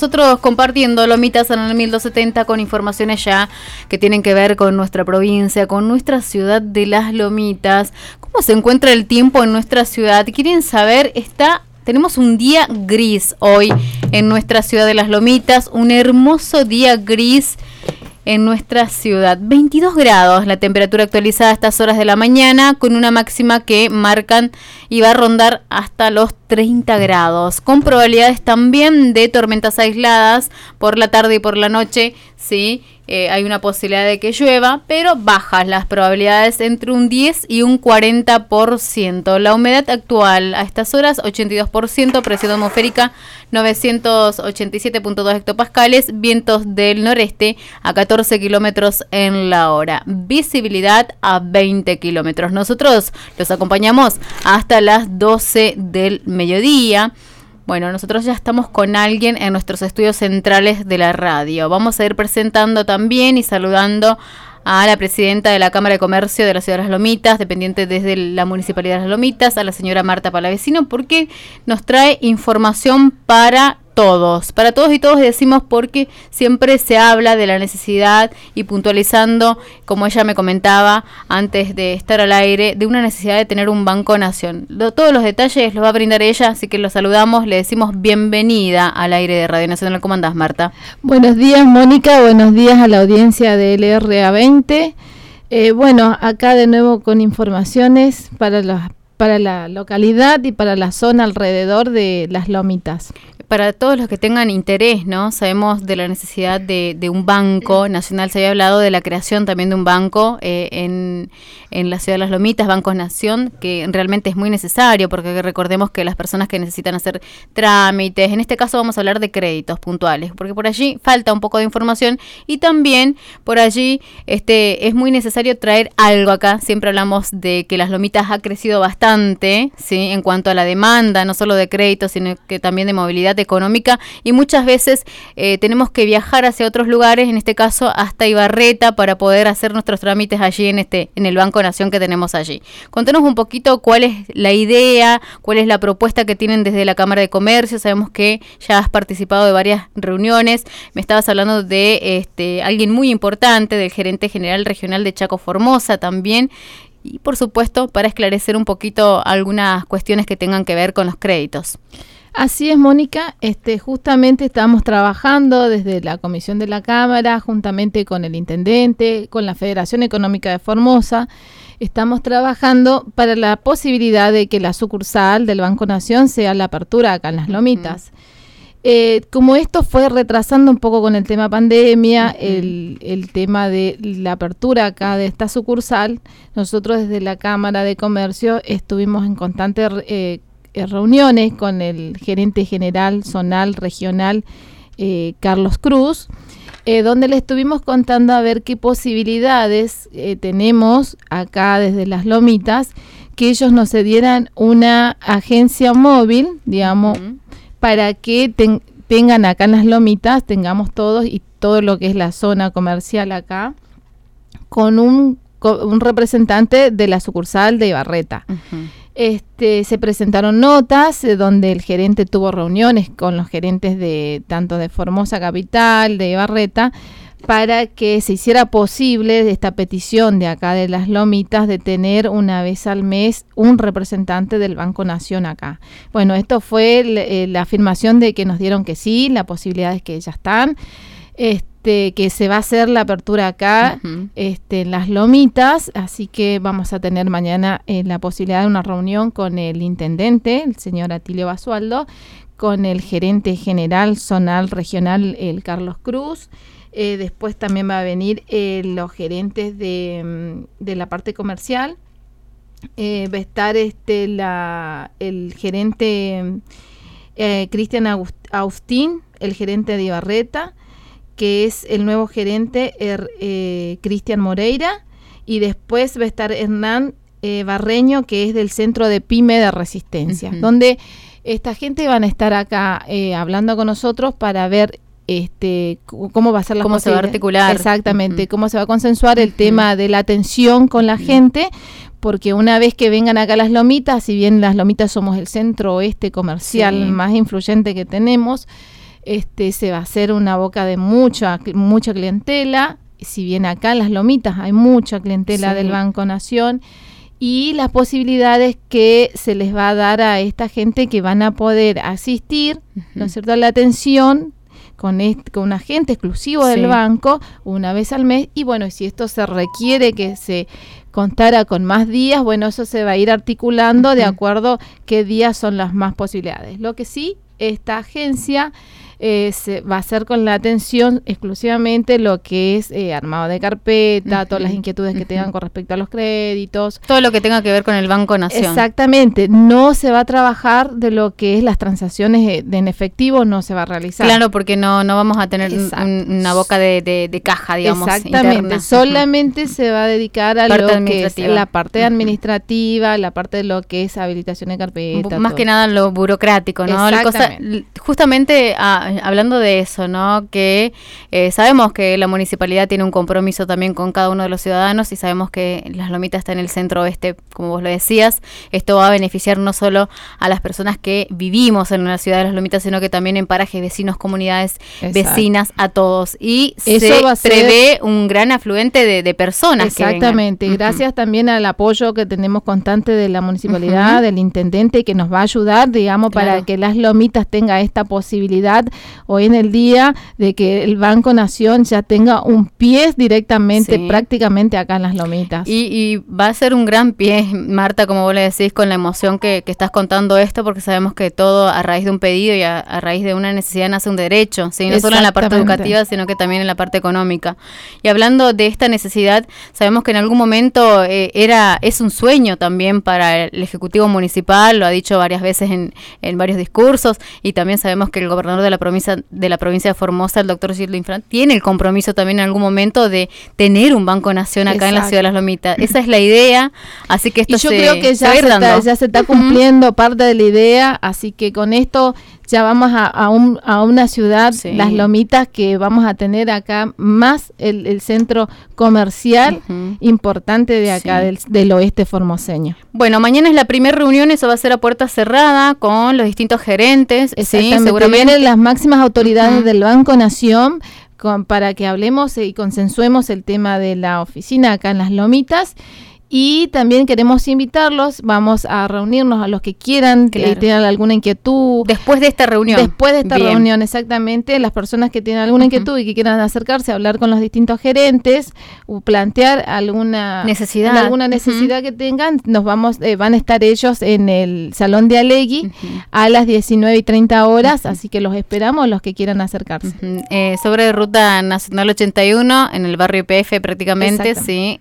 nosotros compartiendo Lomitas en el 1270 con informaciones ya que tienen que ver con nuestra provincia, con nuestra ciudad de Las Lomitas. ¿Cómo se encuentra el tiempo en nuestra ciudad? ¿Quieren saber? Tenemos un día gris hoy en nuestra ciudad de Las Lomitas, un hermoso día gris en nuestra ciudad. 22 grados la temperatura actualizada a estas horas de la mañana, con una máxima que marcan y va a rondar hasta los 30 grados, con probabilidades también de tormentas aisladas por la tarde y por la noche, sí. Hay una posibilidad de que llueva, pero bajas las probabilidades, entre un 10 y un 40%. La humedad actual a estas horas, 82%, presión atmosférica 987.2 hectopascales, vientos del noreste a 14 kilómetros en la hora, visibilidad a 20 kilómetros. Nosotros los acompañamos hasta las 12 del mediodía. Bueno, nosotros ya estamos con alguien en nuestros estudios centrales de la radio. Vamos a ir presentando también y saludando a la presidenta de la Cámara de Comercio de la Ciudad de Las Lomitas, dependiente desde la Municipalidad de Las Lomitas, a la señora Marta Palavecino, porque nos trae información para todos y todos decimos, porque siempre se habla de la necesidad y puntualizando, como ella me comentaba antes de estar al aire, de una necesidad de tener un Banco Nación. Todos los detalles los va a brindar ella, así que los saludamos, le decimos bienvenida al aire de Radio Nacional. ¿Cómo andás, Marta? Buenos días, Mónica, buenos días a la audiencia de LRA20. Bueno, acá de nuevo con informaciones para la localidad y para la zona alrededor de Las Lomitas. Para todos los que tengan interés, ¿no? Sabemos de la necesidad de un banco nacional. Se había hablado de la creación también de un banco en la ciudad de Las Lomitas, Banco Nación, que realmente es muy necesario, porque recordemos que las personas que necesitan hacer trámites, en este caso vamos a hablar de créditos puntuales, porque por allí falta un poco de información y también por allí es muy necesario traer algo acá. Siempre hablamos de que Las Lomitas ha crecido bastante, ¿sí? En cuanto a la demanda, no solo de créditos, sino que también de movilidad económica, y muchas veces tenemos que viajar hacia otros lugares, en este caso hasta Ibarreta, para poder hacer nuestros trámites allí en el Banco Nación que tenemos allí. Contanos un poquito cuál es la idea, cuál es la propuesta que tienen desde la Cámara de Comercio. Sabemos que ya has participado de varias reuniones, me estabas hablando de alguien muy importante, del gerente general regional de Chaco Formosa también, y por supuesto para esclarecer un poquito algunas cuestiones que tengan que ver con los créditos. Así es, Mónica, justamente estamos trabajando desde la Comisión de la Cámara, juntamente con el Intendente, con la Federación Económica de Formosa. Estamos trabajando para la posibilidad de que la sucursal del Banco Nación sea la apertura acá en Las Lomitas. Como esto fue retrasando un poco con el tema pandemia, el tema de la apertura acá de esta sucursal, nosotros desde la Cámara de Comercio estuvimos en constante reuniones con el gerente general zonal regional Carlos Cruz, donde le estuvimos contando a ver qué posibilidades tenemos acá desde Las Lomitas, que ellos nos cedieran una agencia móvil, digamos, para que tengan acá en Las Lomitas, tengamos todos y todo lo que es la zona comercial acá, con un representante de la sucursal de Ibarreta. Se presentaron notas donde el gerente tuvo reuniones con los gerentes de tanto de Formosa Capital, de Ibarreta, para que se hiciera posible esta petición de acá de Las Lomitas de tener una vez al mes un representante del Banco Nación acá. Bueno, esto fue la afirmación de que nos dieron que sí, la posibilidad es que ya están. Que se va a hacer la apertura acá en Las Lomitas, así que vamos a tener mañana la posibilidad de una reunión con el intendente, el señor Atilio Basualdo, con el gerente general zonal regional, el Carlos Cruz. Después también va a venir los gerentes de la parte comercial. Va a estar el gerente Cristian Agustín, el gerente de Ibarreta, que es el nuevo gerente Cristian Moreira, y después va a estar Hernán Barreño, que es del Centro de Pyme de Resistencia, donde esta gente van a estar acá hablando con nosotros para ver cómo va a ser cómo se va a articular. Exactamente, cómo se va a consensuar el tema de la atención con la gente, porque una vez que vengan acá a Las Lomitas, si bien Las Lomitas somos el centro oeste comercial más influyente que tenemos, se va a hacer una boca de mucha clientela. Si bien acá en Las Lomitas hay mucha clientela del Banco Nación, y las posibilidades que se les va a dar a esta gente que van a poder asistir, ¿no es cierto?, a la atención con un agente exclusivo del banco una vez al mes. Y bueno, si esto se requiere que se contara con más días, bueno, eso se va a ir articulando de acuerdo qué días son las más posibilidades. Lo que sí, esta agencia se va a hacer con la atención exclusivamente lo que es armado de carpeta, todas las inquietudes que tengan con respecto a los créditos. Todo lo que tenga que ver con el Banco Nación. Exactamente. No se va a trabajar de lo que es las transacciones en efectivo, no se va a realizar. Claro, porque no vamos a tener una boca de caja, digamos, exactamente, interna. Solamente se va a dedicar a lo que es la parte administrativa, la parte de lo que es habilitación de carpeta. Más que nada lo burocrático, ¿no? Justamente hablando de eso, ¿no? Que sabemos que la municipalidad tiene un compromiso también con cada uno de los ciudadanos, y sabemos que Las Lomitas está en el centro oeste, como vos lo decías. Esto va a beneficiar no solo a las personas que vivimos en la ciudad de Las Lomitas, sino que también en parajes vecinos, comunidades vecinas, a todos. Y eso se prevé un gran afluente de personas. Exactamente. Gracias también al apoyo que tenemos constante de la municipalidad, del intendente, que nos va a ayudar, digamos, para que Las Lomitas tenga esta posibilidad hoy en el día de que el Banco Nación ya tenga un pie directamente, prácticamente acá en Las Lomitas. Y va a ser un gran pie, Marta, como vos le decís, con la emoción que estás contando esto, porque sabemos que todo a raíz de un pedido y a raíz de una necesidad nace un derecho, ¿sí? No solo en la parte educativa, sino que también en la parte económica. Y hablando de esta necesidad, sabemos que en algún momento es un sueño también para el Ejecutivo Municipal, lo ha dicho varias veces en varios discursos, y también sabemos que el gobernador de la provincia de Formosa, el doctor Gildo Infran, tiene el compromiso también en algún momento de tener un Banco Nación acá en la ciudad de Las Lomitas. Esa es la idea, así que esto yo creo que ya se está cumpliendo parte de la idea, así que con esto ya vamos a una ciudad, Las Lomitas, que vamos a tener acá más el centro comercial importante de acá, del oeste formoseño. Bueno, mañana es la primera reunión, eso va a ser a puerta cerrada con los distintos gerentes. Exactamente, seguramente vienen las máximas autoridades del Banco Nación para que hablemos y consensuemos el tema de la oficina acá en Las Lomitas. Y también queremos invitarlos, vamos a reunirnos a los que quieran, que tengan alguna inquietud. Después de esta reunión. Después de esta reunión, exactamente. Las personas que tienen alguna inquietud y que quieran acercarse a hablar con los distintos gerentes, o plantear alguna necesidad que tengan, van a estar ellos en el Salón de Alegui a las 19:30, así que los esperamos, los que quieran acercarse. Sobre Ruta Nacional 81, en el barrio IPF prácticamente,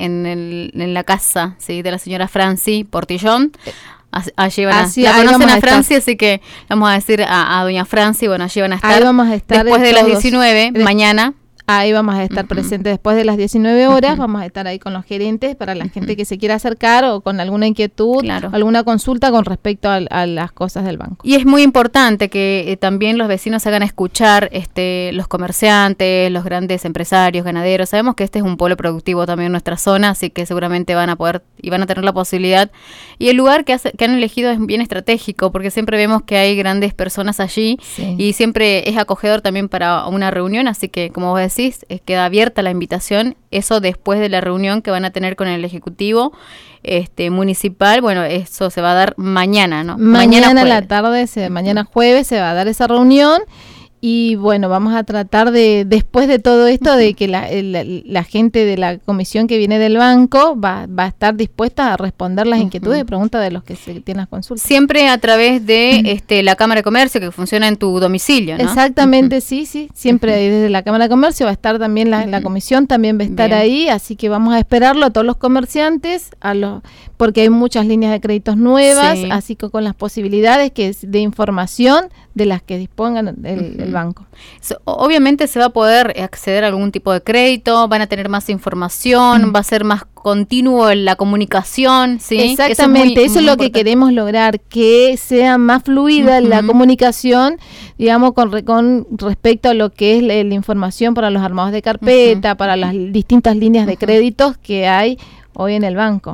en la casa de la señora Franci Portillón. Allí van la conocen a Franci, así que vamos a decir a doña Franci, bueno, allí van a estar. Ahí vamos a estar después de las 19, mañana. Ahí vamos a estar presentes después de las 19 horas, vamos a estar ahí con los gerentes para la gente que se quiera acercar o con alguna inquietud, alguna consulta con respecto a las cosas del banco. Y es muy importante que también los vecinos hagan escuchar los comerciantes, los grandes empresarios, ganaderos. Sabemos que este es un polo productivo también en nuestra zona, así que seguramente van a poder y van a tener la posibilidad. Y el lugar que han elegido es bien estratégico, porque siempre vemos que hay grandes personas allí y siempre es acogedor también para una reunión, así que como vos decís, queda abierta la invitación, eso después de la reunión que van a tener con el Ejecutivo municipal. Bueno, eso se va a dar mañana, ¿no? Mañana a la tarde, mañana jueves se va a dar esa reunión. Y bueno, vamos a tratar después de todo esto, de que la gente de la comisión que viene del banco va a estar dispuesta a responder las inquietudes y preguntas de los que tienen las consultas. Siempre a través de la Cámara de Comercio, que funciona en tu domicilio, ¿no? Exactamente, sí. Siempre desde la Cámara de Comercio va a estar también la comisión, también va a estar ahí, así que vamos a esperarlo a todos los comerciantes, porque hay muchas líneas de créditos nuevas, así que con las posibilidades de información de las que dispongan el banco. Obviamente se va a poder acceder a algún tipo de crédito, van a tener más información, va a ser más continuo en la comunicación, ¿sí? Exactamente, eso es lo que queremos lograr, que sea más fluida la comunicación, digamos, con respecto a lo que es la información para los armados de carpeta, para las distintas líneas de créditos que hay hoy en el banco.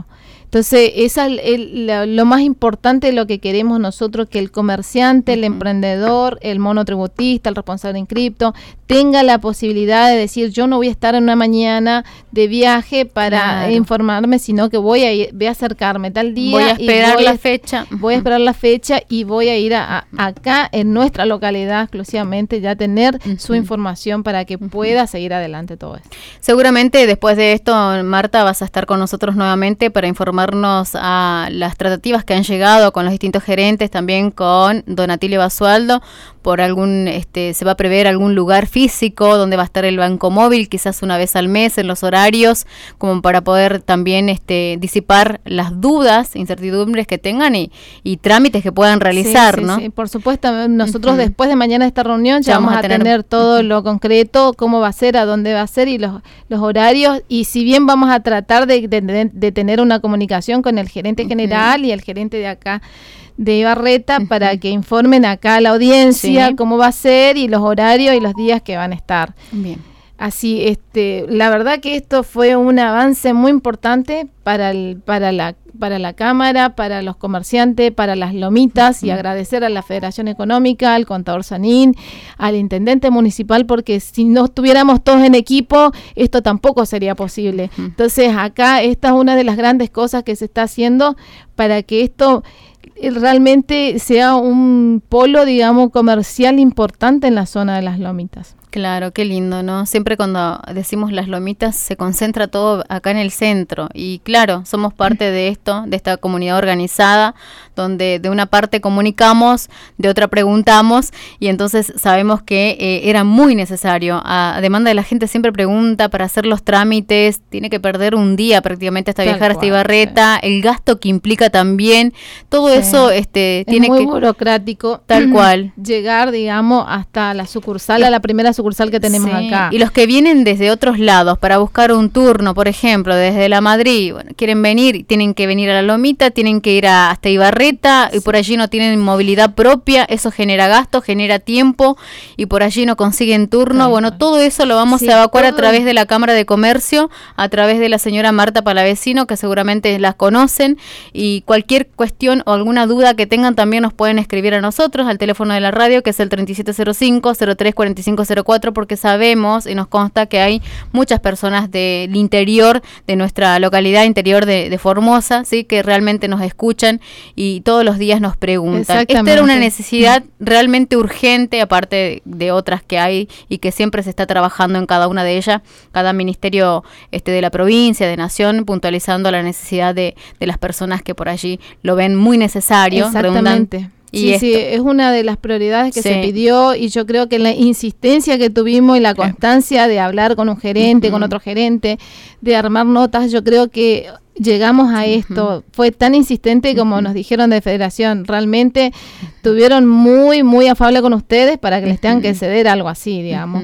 Entonces, esa es lo más importante de lo que queremos nosotros, que el comerciante, el emprendedor, el monotributista, el responsable en cripto, tenga la posibilidad de decir, yo no voy a estar en una mañana de viaje para informarme, sino que voy a acercarme tal día. Voy a esperar la fecha. Voy a esperar la fecha y voy a ir acá en nuestra localidad exclusivamente, ya tener su información para que pueda seguir adelante todo esto. Seguramente después de esto, Marta, vas a estar con nosotros nuevamente para informarnos a las tratativas que han llegado con los distintos gerentes, también con Don Atilio Basualdo, por se va a prever algún lugar físico donde va a estar el banco móvil, quizás una vez al mes en los horarios, como para poder también disipar las dudas, incertidumbres que tengan y trámites que puedan realizar, ¿no? Sí, por supuesto, nosotros después de mañana de esta reunión ya vamos a tener todo lo concreto, cómo va a ser, a dónde va a ser y los horarios, y si bien vamos a tratar de tener una comunicación con el gerente general y el gerente de acá de Ibarreta para que informen acá a la audiencia cómo va a ser y los horarios y los días que van a estar. Bien. Así, la verdad que esto fue un avance muy importante para la Cámara, para los comerciantes, para las lomitas, y agradecer a la Federación Económica, al contador Sanín, al intendente municipal, porque si no estuviéramos todos en equipo, esto tampoco sería posible. Entonces, acá esta es una de las grandes cosas que se está haciendo para que esto realmente sea un polo, digamos, comercial importante en la zona de las lomitas. Claro, qué lindo, ¿no? Siempre cuando decimos las lomitas se concentra todo acá en el centro y claro, somos parte de esto, de esta comunidad organizada, donde de una parte comunicamos, de otra preguntamos y entonces sabemos que era muy necesario. A demanda de la gente siempre pregunta para hacer los trámites, tiene que perder un día prácticamente hasta viajar hasta Ibarreta, el gasto que implica también, todo eso tiene muy burocrático. Tal cual. Llegar, digamos, hasta la sucursal, a la primera sucursal que tenemos acá. Y los que vienen desde otros lados para buscar un turno, por ejemplo, desde la Madrid, bueno, quieren venir, tienen que venir a la Lomita, tienen que ir hasta Ibarreta y por allí no tienen movilidad propia, eso genera gasto, genera tiempo y por allí no consiguen turno. Bueno, todo eso lo vamos a evacuar a través de la Cámara de Comercio, a través de la señora Marta Palavecino, que seguramente las conocen, y cualquier cuestión o alguna duda que tengan también nos pueden escribir a nosotros al teléfono de la radio, que es el 3705-034504, porque sabemos y nos consta que hay muchas personas del interior de nuestra localidad, interior de Formosa, ¿sí? Que realmente nos escuchan y todos los días nos preguntan. Esta era una necesidad realmente urgente, aparte de otras que hay y que siempre se está trabajando en cada una de ellas, cada ministerio de la provincia, de nación, puntualizando la necesidad de las personas que por allí lo ven muy necesario. Exactamente. Sí, es una de las prioridades que se pidió y yo creo que la insistencia que tuvimos y la constancia de hablar con un gerente, con otro gerente, de armar notas, yo creo que llegamos a esto. Fue tan insistente como nos dijeron de Federación. Realmente tuvieron muy, muy afable con ustedes para que les tengan que ceder algo así, digamos.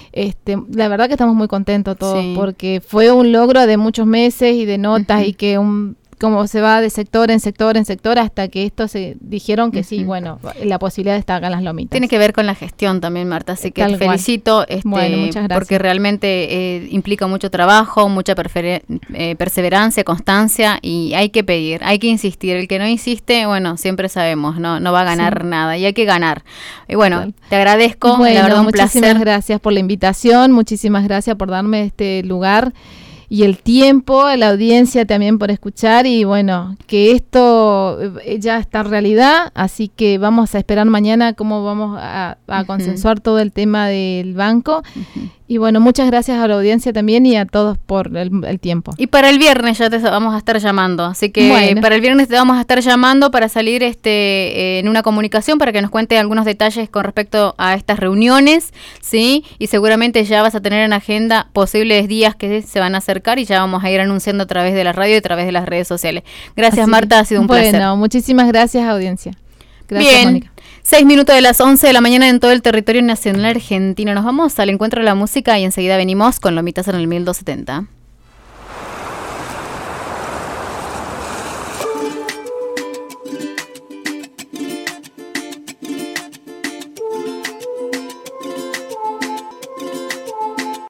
La verdad que estamos muy contentos todos porque fue un logro de muchos meses y de notas y que como se va de sector en sector en sector hasta que esto se dijeron que sí, bueno, la posibilidad de estar acá en las lomitas. Tiene que ver con la gestión también, Marta, así que te felicito bueno, muchas gracias. Porque realmente implica mucho trabajo, mucha perseverancia, constancia y hay que pedir, hay que insistir. El que no insiste, bueno, siempre sabemos, no va a ganar nada y hay que ganar. Y bueno, te agradezco, la verdad un placer. Muchísimas gracias por la invitación, muchísimas gracias por darme este lugar y el tiempo, a la audiencia también por escuchar y bueno, que esto ya está en realidad, así que vamos a esperar mañana cómo vamos a consensuar todo el tema del banco. Y bueno, muchas gracias a la audiencia también y a todos por el tiempo. Y para el viernes ya te vamos a estar llamando, así que para el viernes te vamos a estar llamando para salir en una comunicación para que nos cuente algunos detalles con respecto a estas reuniones, ¿sí? Y seguramente ya vas a tener en agenda posibles días que se van a acercar y ya vamos a ir anunciando a través de la radio y a través de las redes sociales. Gracias, Marta, ha sido un placer. Bueno, muchísimas gracias, audiencia. Gracias, bien. Mónica. 6 minutos de las 11 de la mañana en todo el territorio nacional argentino. Nos vamos al encuentro de la música y enseguida venimos con Lomitas en el 1270.